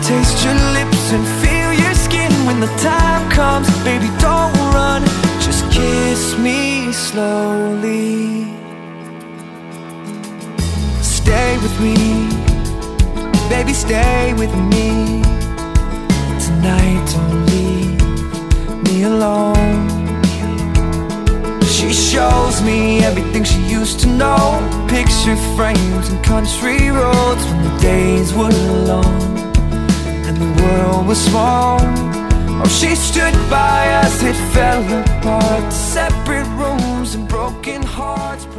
taste your lips and feel your skin when the time comes. Baby, don't run, just kiss me slowly. Stay with me, baby, stay with me. Tonight, don't leave me alone. She shows me everything she used to know. Picture frames and country roads when the days were long and the world was small. Oh, she stood by us, it fell apart. Separate rooms and broken hearts.